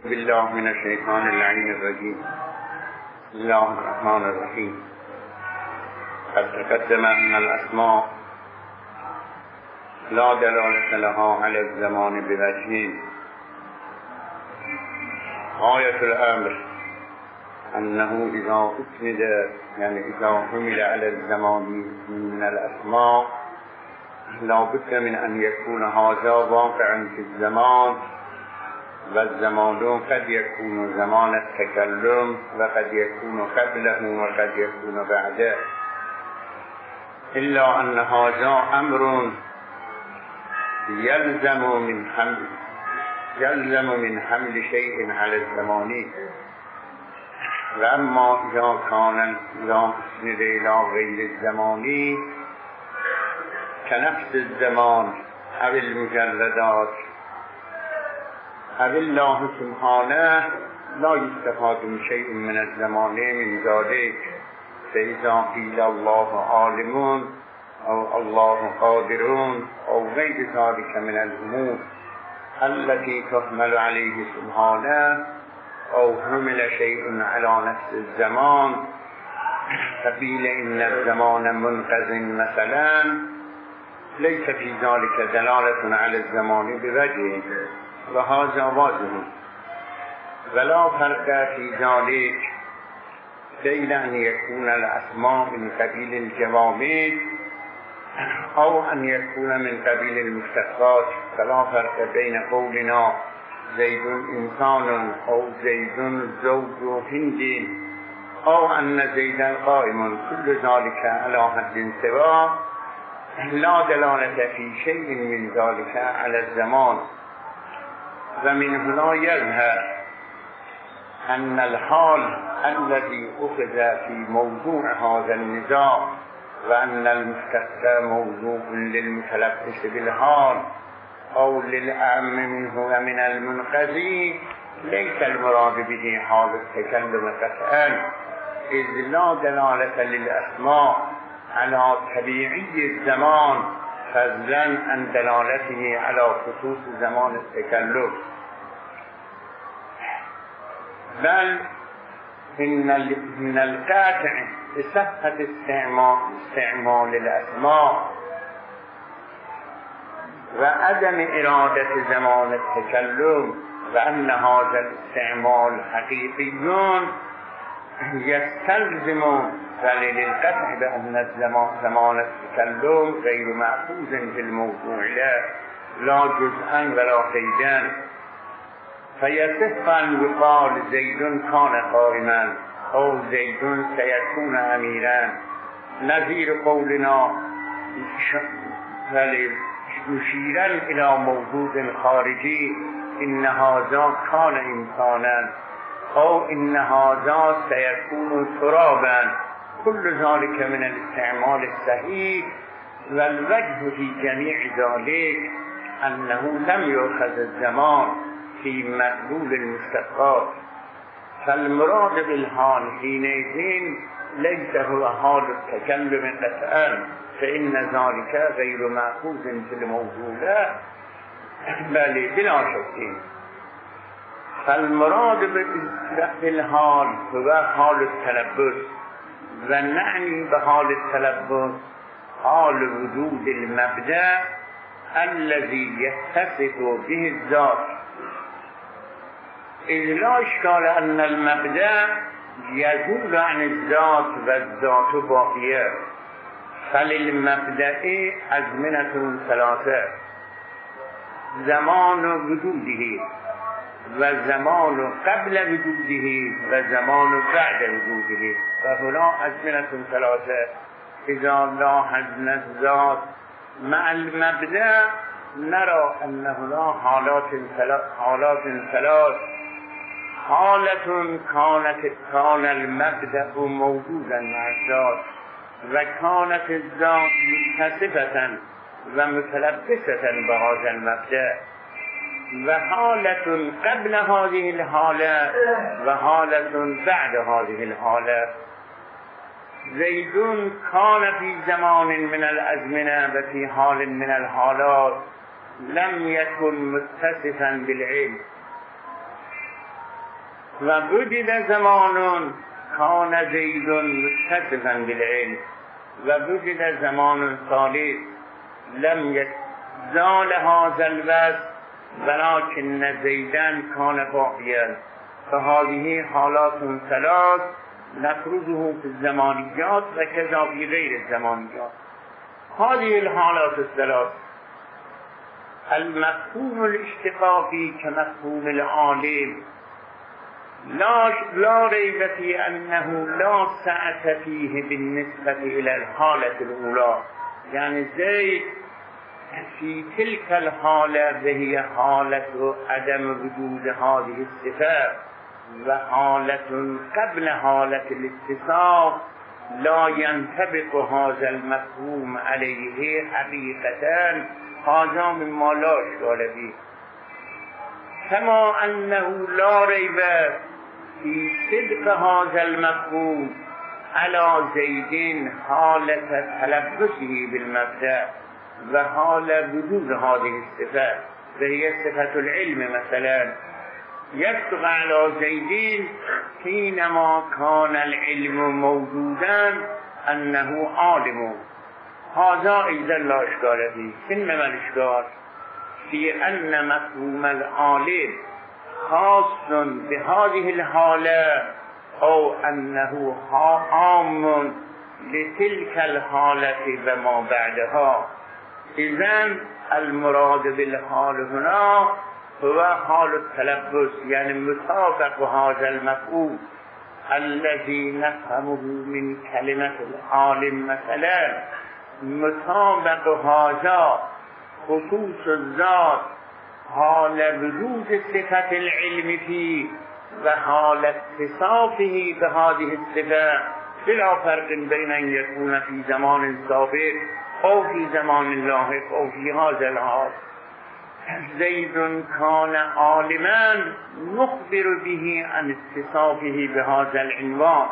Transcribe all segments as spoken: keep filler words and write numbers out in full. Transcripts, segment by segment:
بالله من الشیطان اللعین الرجیم. بسم الله الرحمن الرحیم. قد تقدم ان الاسماء لا دلالة لها على الزمان بوجه. غاية الامر انه اذا اسند يعني اذا حمل على الزمان من الاسماء لا بد من ان يكون هذا واقعا في الزمان، و الزمان قد يكون زمان التكلم و قد يكون قبله و قد يكون بعده، الا ان هذا امر يلزم من حمل يلزم من حمل شيء على الزمان. و اما اذا كان لا اسند الى غير الزمان كنفس الزمان او المجردات او الله سبحانه لا يستفاد من شيء من الزمان من ذلك، فإذا قيل الله عالم او الله قادر او غير ذلك من الامور التي تحمل عليه سبحانه او حمل شيء على نفس الزمان فقيل ان الزمان منقض مثلا ليس في ذلك دلالة على الزمان بوجه، وهذا واضح. ولا فرق في ذلك بين أن يكون الأسماء من قبيل الجوامع أو أن يكون من قبيل المشتقات. فلا فرق بين قولنا زيد إنسان أو زيد زوج هند أو أن زيدا قائم، كل ذلك على حد سواء لا دلالة في شيء من ذلك على الزمان. ومن هنا يظهر أن الحال الذي أخذ في موضوع هذا النزاع وأن المشتق موضوع للمتلبس بالحال أو للأعم منه ومن المنقذي ليس المراد به حال التكلم قطعا، إذ لا دلالة للأسماء على طبيعي الزمان فضلا عن دلالته على خصوص زمان التكلم، بل إن من القاطع بصحة استعمال استعمال الأسماء وعدم إرادة زمان التكلم وأن هذا الاستعمال حقيقي يستلزم دليل القطع بأن الزمان زمان التكلم غير معقود في الموضوع لا لا جزءا ولا قيدا، فيصح أن يقال زيد كان قائما أو زيد سيكون أميرا، نظير قولنا مشيرا إلى موجود خارجي إن هذا كان إنسانا أو إن هذا سيكون ترابا، كل ذلك من الاستعمال الصحيح. والوجه في جميع ذلك أنه لم يؤخذ الزمان في مدلول المشتقات، فالمراد بالحال حينئذ ليس هو حال التكلم قطعا، فإن ذلك غير مأخوذ في الموضوع بل بلا شك. فالمراد بالحال هو حال التلبس، ونعني بحال التلبس حال وجود المبدأ الذي يتصف به الذات، إذ لا إشكال أن المبدأ يزول عن الذات والذات باقية، فللمبدأ أزمنة ثلاثة: زمان وجوده و زمان قبل وجوده و زمان بعد وجوده، فهنا أزمنة ثلاثة. إذا لاحظنا الذات مع المبدأ نرى أن هنا حالات ثلاث حالات ثلاث حالة كانت كان المبدأ موجودا مع الذات وكانت الذات متصفة ومتلبسة بهذا المبدأ، وحالة قبل هذه الحالة وحالة بعد هذه الحالة. زيد كان في زمان من الأزمنة وفي حال من الحالات لم يكن متصفا بالعلم، و وجد زمان کان زید متصفا بالعلم و وجد زمان ثالث لم يزال هذا الوصف ولكن زيدا كان باقيا فهذه حالات ثلاث نفرضه في الزمانيات وكذا في غير الزمانيات. هذه الحالات الثلاث المفهوم الاشتقاقي كمفهوم العالم لا لا ريب في أنه لا سعة فيه بالنسبة إلى الحالة الأولى، يعني زيد في تلك الحالة وهي حالة عدم وجود هذه الصفات وحالة قبل حالة الاتصاف لا ينطبق هذا المفهوم عليه حقيقة، هذا مما لا إشكال فيه. كما أنه لا ريب في صدق هذا المفهوم على زيد حالة تلبسه بالمبدأ وحال وجود هذه الصفات وهي صفة العلم مثلا، يصدق على زيد حينما كان العلم موجودا أنه عالم. هذا أيضا لا إشكال فيه. إنما الإشكال في أن مفهوم العالم خاص بهذه الحالة أو أنه عام لتلك الحالة وما بعدها. إذن المراد بالحال هنا هو حال التلبس، يعني مطابق هذا المفهوم الذي نفهمه من كلمة العالم مثلا، مطابق هذا خصوص الذات حال وجود صفة العلم فيه وحال اتصافه بهذه الصفة بلا فرق بين أن يكون في زمان سابق أو في زمان لاحق أو في هذا الحال. زيد كان عالما نخبر به عن اتصافه بهذا العنوان،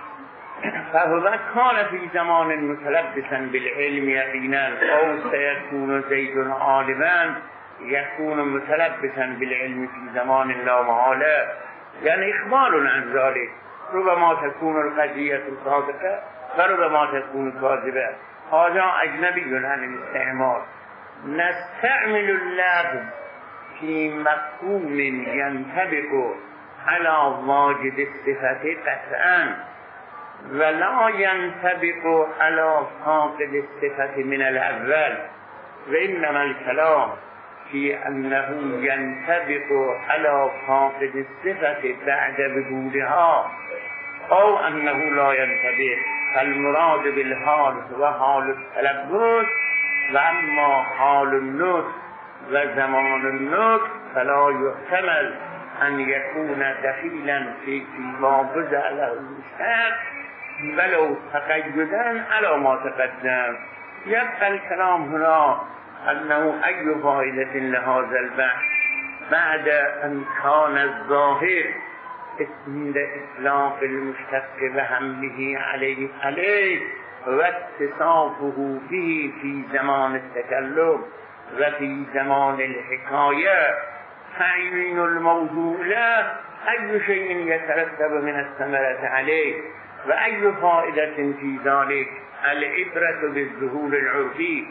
فهو كان في زمان متلبسا بالعلم يقينا، أو سيكون زيد عالما يكون متلبسا بالعلم في زمان لا محالة، يعني إخبار عن ذلك. ربما تكون القضية صادقة وربما تكون كاذبة، هذا أجنبي عن الاستعمال. نستعمل اللفظ في مفهوم ينطبق على واجد الصفة قطعا ولا ينطبق على فاقد الصفة من الأول، وإنما الكلام في أنه ينطبق على فاقد الصفة بعد وجودها أو أنه لا ينطبق. فالمراد بالحال هو حال التلبس، وأما حال النطق وزمان النطق فلا يحتمل أن يكون دخيلا في ما بزع له المشتق ولو تقيدا على ما تقدم. يبقى الكلام هنا أنه أي فائدة لهذا البحث بعد أن كان الظاهر عند إطلاق المشتق وحمله عليه عليه واتصافه به في زمان التكلم وفي زمان الحكاية تعيين الموضوع له أي شيء يترتب من الثمرة عليه وأي فائدة في ذلك العبرة بالظهور العرفي.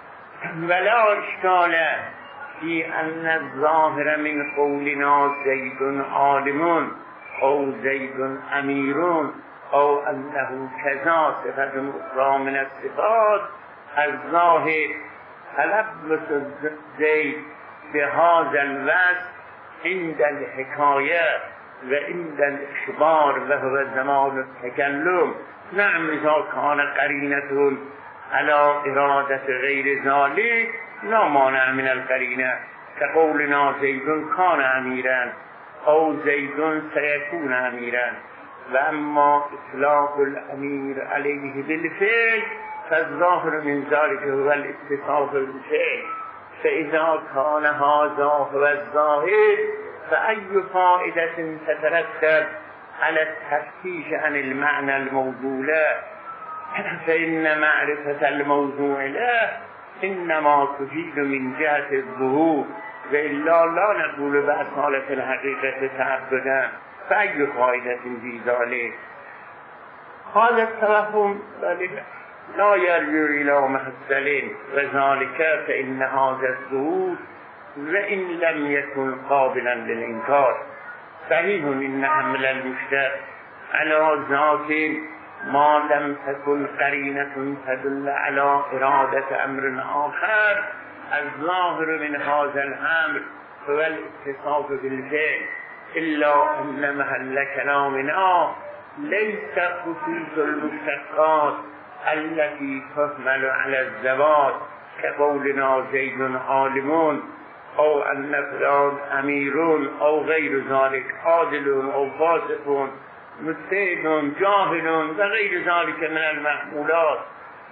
ولا إشكال في أن الظاهر من قولنا زيد عالم أو زيد أمير أو أنه كذا صفة أخرى من الصفات الظاهر تلبس زيد بهذا الوصف عند الحكاية وعند الإخبار وهو زمان التكلم. نعم إذا كان قرينة على إرادة غير ذلك لا مانع من القرينة، كقولنا زيد كان أميرا أو زيد سيكون أميرا. وأما إطلاق الأمير عليه بالفعل فالظاهر من ذلك هو الاتصاف بالفعل، فإذا كان هذا هو الظاهر فأي فائدة تترتب على التفتيش عن المعنى الموضوع له؟ فإن معرفة الموضوع له إنما تفيد من جهة الظهور، وإلا لا نقول بأصالة الحقيقة تعبدا فأي فائدة في ذلك؟ هذا التوهم لا يرجع إلى محصل، وذلك فإن هذا الظهور وإن لم يكن قابلا للإنكار صحيح إن حمل المشتق على ذات ما لم تكن قرينة تدل على إرادة أمر آخر الظاهر من هذا الأمر هو الاتصاف بالفعل، إلا أن محل كلامنا ليس خصوص المشتقات التي تحمل على الذوات كقولنا زيد عالم أو أن فلان أمير أو غير ذلك، عادل أو فاسق، مجتهد، جاهل وغير ذلك من المحمولات،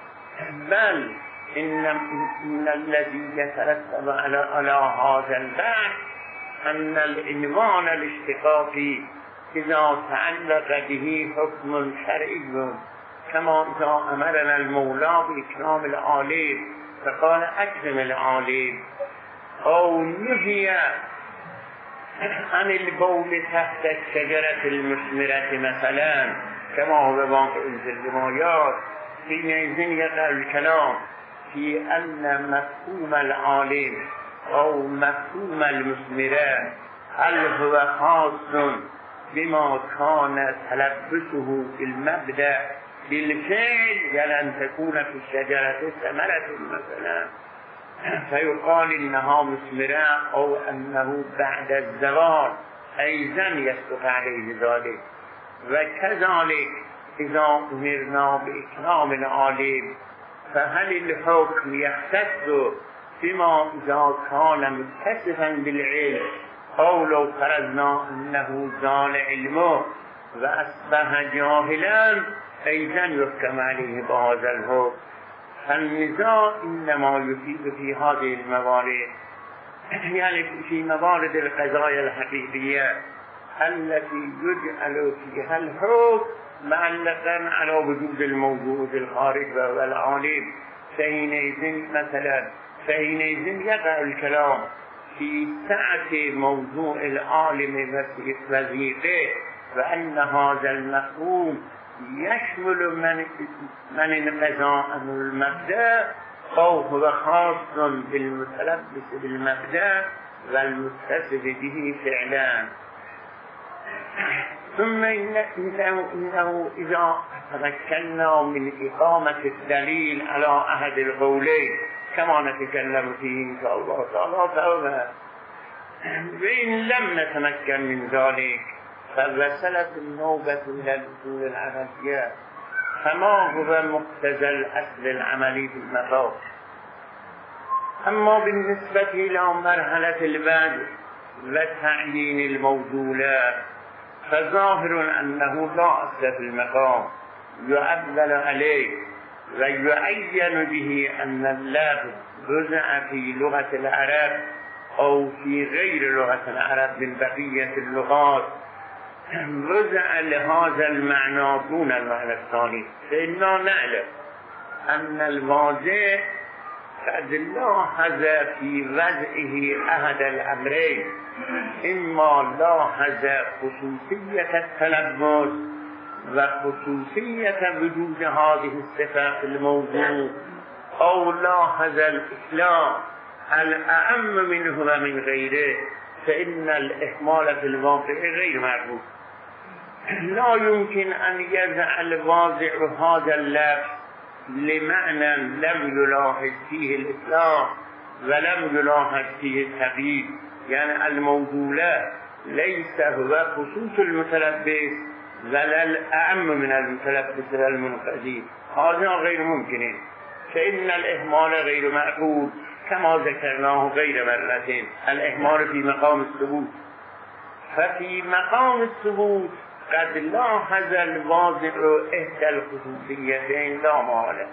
بل إن, إن الذي يترتب على, على هذا البحث أن العنوان الاشتقاقي إذا تعلق به حكم شرعي، كما إذا أمرنا المولى بإكرام العالم فقال أكرم العالم، أو نهي عن البول تحت الشجرة المثمرة مثلا كما هو واقع في الروايات، حينئذ يقع الكلام في أن مفهوم العالم أو مفهوم المثمرة هل هو خاص بما كان تلبسه في المبدأ بالفعل، يعني أن تكون في الشجرة ثمرة مثلا فيقال إنها مثمرة، أو أنه بعد الزوال أيضا يصدق عليه ذلك. وكذلك إذا أمرنا بإكرام العالم فهل الحكم يختص بما إذا كان متصفا بالعلم، أو لو فرضنا أنه زال علمه وأصبح جاهلا أيضا يحكم عليه بهذا الحكم؟ فالنزاع إنما يفيد في هذه الموارد، يعني في موارد القضايا الحقيقية التي يجعل فيها الحكم معلقا على وجود الموجود الخارج وهو العالم، فحينئذ مثلا فحينئذ يقع الكلام في سعة موضوع العالم وظيفته، وأن هذا المفهوم يشمل من من انقضاء عن المبدأ أو هو خاص بالمتلبس بالمبدأ والمتصف به فعلا. ثم إنه, إنه إذا تمكنا من إقامة الدليل على أحد القولين كما نتكلم فيه إن شاء الله تعالى تعالى، وإن لم نتمكن من ذلك فوصلت النوبة إلى الأصول العملية، فما هو مقتضى الأصل العملي في المقام؟ أما بالنسبة إلى مرحلة البدء وتعيين الموضوعات فظاهر أنه لا أصل في المقام يعبر عليه ويعين به أن اللفظ رجع في لغة العرب أو في غير لغة العرب من بقية اللغات رجع لهذا المعنى دون المعنى الثاني، فإننا نعلم أن الواضح قد لاحظ في وضعه أحد الأمرين، إما لاحظ خصوصية التلبس وخصوصية وجود هذه الصفة في الموضوع، أو لاحظ الإسلام الأعم منه ومن غيره، فإن الإحمال في الواقع غير معروف. لا يمكن أن يجعل الواضع هذا اللفظ لمعنى لم يلاحظ فيه الإسلام ولم يلاحظ فيه التغيير، يعني الموضوع ليس هو خصوص المتلبس ولا الأعم من المتلبس والمنقذي، هذا غير ممكن، فإن الإهمال غير معقول كما ذكرناه غير مرة. الإهمال في مقام الثبوت، ففي مقام الثبوت قد لاحظ الواضع إحدى الخصوصيتين لا مال،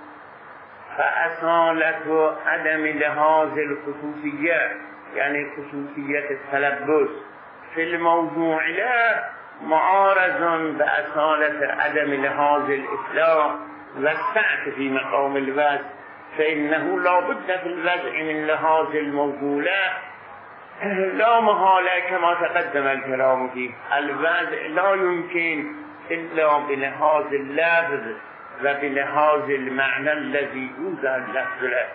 فأصالة عدم لهذه الخصوصية يعني خصوصية التلبس في الموضوع لا معارض بأصالة عدم لهذه الإسلام والسعة في مقام الوضع، فإنه لا بد في الوضع من لهذه الموضوع لا محاله كما تقدم الكلام فيه الوضع لا يمكن إلا بلحاظ اللفظ و بلحاظ المعنى الذي يوضع اللفظ له.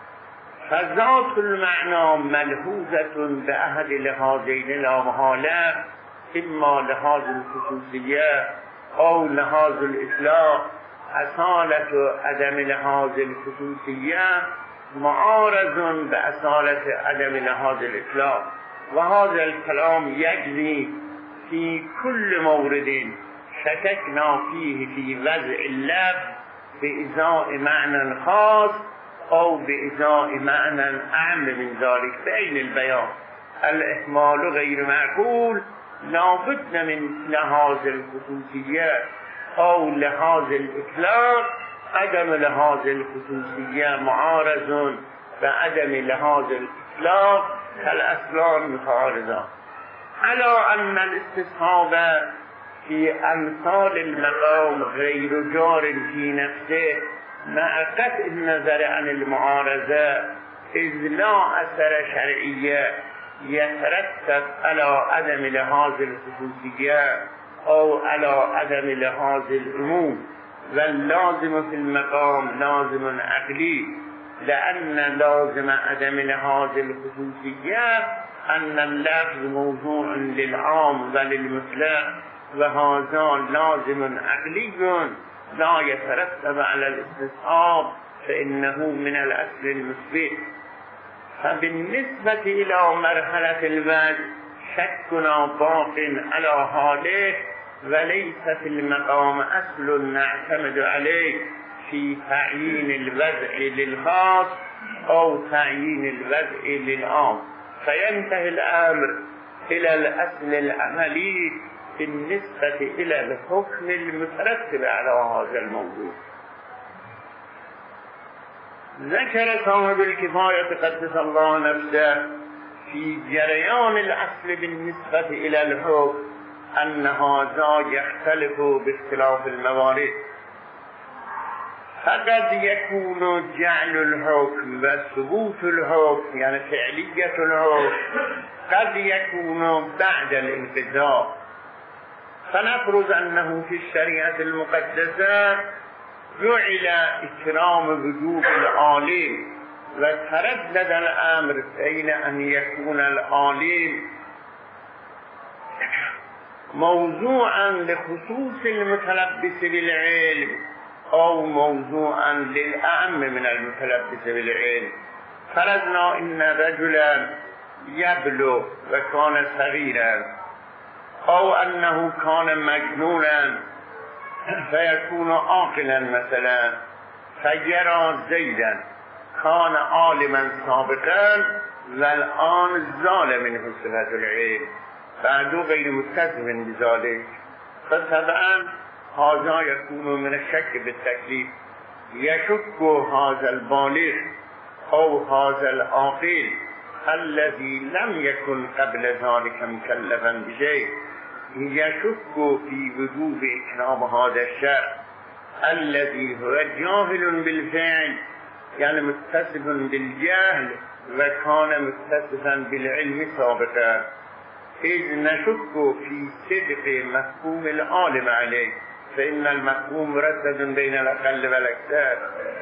فذات المعنى ملحوظة بأحد لحاظين لا محاله، إما لحاظ الخصوصية أو لحاظ الإطلاق. أصالة عدم لحاظ الخصوصية معارض بأصالة عدم لحاظ الإطلاق، وهذا الكلام يجري في كل مورد شككنا فيه في وضع اللفظ بإزاء معنى خاص أو بإزاء معنى أعم من ذلك بين البيان. الإحمال غير معقول لا بد من لحاظ الخصوصية أو لحاظ الإطلاق. عدم لحاظ الخصوصية معارض بعدم لحاظ الإطلاق كالأصلان متعارضان. على أن الاستصحاب في أمثال المقام غير جار في نفسه مع قطع النظر عن المعارضة، إذ لا أثر شرعية يترتب على عدم لحاظ الخصوصية أو على عدم لحاظ العموم، واللازم في المقام لازم عقلي، لأن لازم عدم لحاظ الخصوصية أن اللفظ موضوع للعام وللمطلق، وهذا لازم عقلي لا يترتب على الاستصحاب فإنه من الأصل المثبت. فبالنسبة إلى مرحلة الوضع شكنا باق على حاله، وليس في المقام أصل نعتمد عليه في تعيين الوضع للخاص أو تعيين الوضع للعام، فينتهي الأمر إلى الأصل العملي بالنسبة إلى الحكم المترتب على هذا الموضوع. ذكر صاحب الكفاية قدس الله نفسه في جريان الأصل بالنسبة إلى الحكم أن هذا يختلف باختلاف الموارد، فقد يكون جعل الحكم وثبوت الحكم يعني فعلية الحكم قد يكون بعد الانقضاء. فنفرض أنه في الشريعة المقدسة جعل إكرام وجوب العالم، وتردد الأمر بين أن يكون العالم موضوعا لخصوص المتلبس بالعلم أو موضوعا للأعم من المتلبس بالعلم. فرضنا إن رجلا يبلغ وكان صغيرا، أو أنه كان مجنونا فيكون عاقلا مثلا، فيرى زيدا كان عالما سابقا والآن زال منه صفة العلم، بعده غير متصف بذلك، فطبعا هذا يكون من الشك بالتكليف. يشك هذا البالغ أو هذا العاقل الذي لم يكن قبل ذلك مكلفا بشيء، يشك في وجوب إكرام هذا الشخص الذي هو جاهل بالفعل يعني متصف بالجهل وكان متصفا بالعلم سابقا، إذ نشك في صدق مفهوم العالم عليه، فإن المفهوم مرتب بين الأقل والأكثر.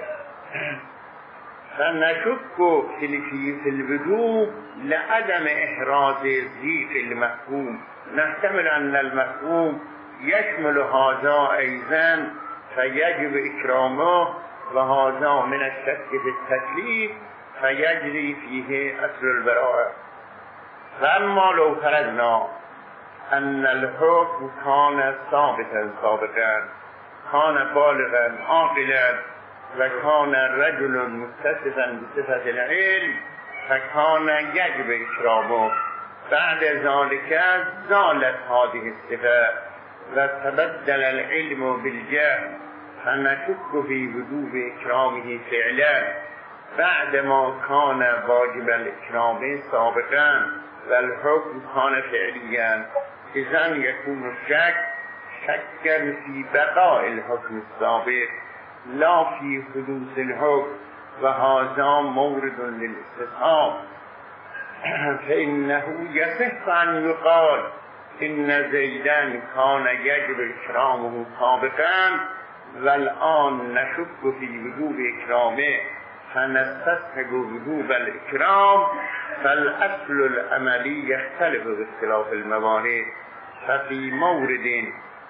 فنشك في الوجوب لعدم إحراز ضيق المفهوم، نحتمل أن المفهوم يشمل هذا أيضا فيجب إكرامه، وهذا من الشك في التكليف فيجري فيه أصل البراءة. فأما لو فرضنا أن الحكم كان ثابتا سابقا، كان بالغا عاقلا وكان رجل متصفا بصفة العلم، فكان يجب إكرامه، بعد ذلك زالت هذه الصفة وتبدل العلم بالجهل، فنشك في وجوب إكرامه فعلا بعدما كان واجب الإكرام سابقا والحكم كان فعليا. إذن يكون الشك شكا في بقاء الحكم السابق لا في حدوث الحكم، وهذا مورد للاستصحاب. فإنه يصح أن يقال إن زيدا كان يجب إكرامه سابقا والآن نشك في وجوب إكرامه فنستصحب وجوب الإكرام فالأصل العملي يختلف باختلاف الموارد ففي مورد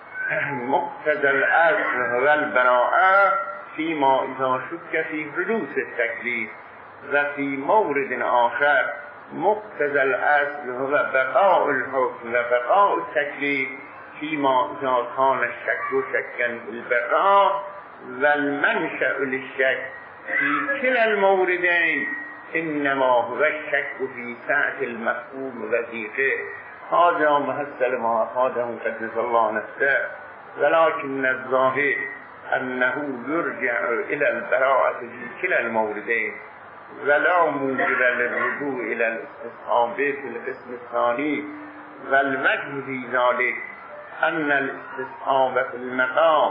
مقتضى الأصل هو البراءة فيما إذا شك في حدوث التكليف وفي مورد آخر مقتضى الأصل هو بقاء الحكم وبقاء التكليف فيما إذا كان الشك شكا في البقاء والمنشأ للشك في كلا الموردين إنما هو الشك في سعة المفهوم وضيقه. هذا محصل ما أخذه قدس الله نفسه ولكن الظاهر أنه يرجع إلى البراءة في كلا الموردين ولا موجب للرجوع إلى الاستصحاب في القسم الثاني والوجه في ذلك أن الاستصحاب في المقام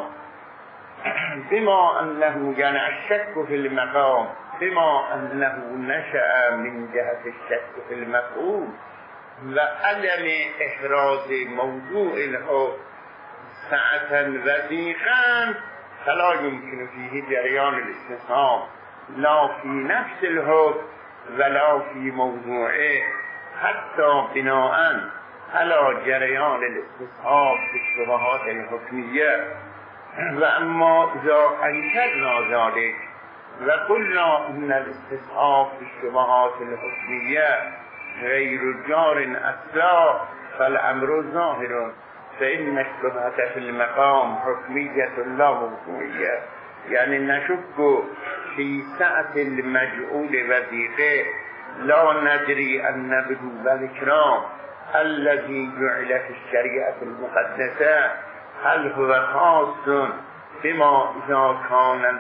بما أنه يعني الشك في المقام بما أنه نشأ من جهة الشك في المفهوم وعدم إحراز موضوع الحكم سعة وضيقا فلا يمكن فيه جريان الاستصحاب لا في نفس الحكم ولا في موضوعه حتى بناء على جريان الاستصحاب في الشبهات الحكمية. وأما إذا أنكرنا ذلك وقلنا أن الاستصحاب في الشبهات الحكمية غير جار أصلا فالأمر ظاهر فإن الشبهة في المقام حكمية لا موضوعية يعني نشك في سعة المجعول وضيقه لا ندري أن وجوب الإكرام الذي جعل في الشريعة المقدسة هل هو خاص بما إذا كان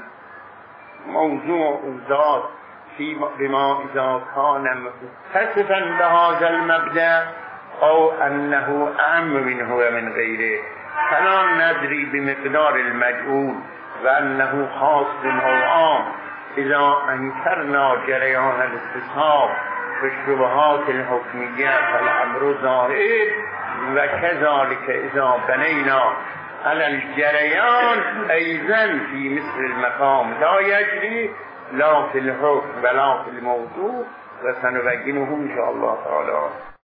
موضوع ذات بما إذا كان متصفا بهذا المبدأ أو أنه أعم منه ومن غيره فلا ندري بمقدار المجعول وأنه خاص أو عام. إذا أنكرنا جريان الاستصحاب في الشبهات الحكمية فالأمر ظاهر وكذلك إذا بنينا على الجريان أيضا في مثل المقام لا يجري لا في الحكم ولا في الموضوع وسنبينه إن شاء الله تعالى.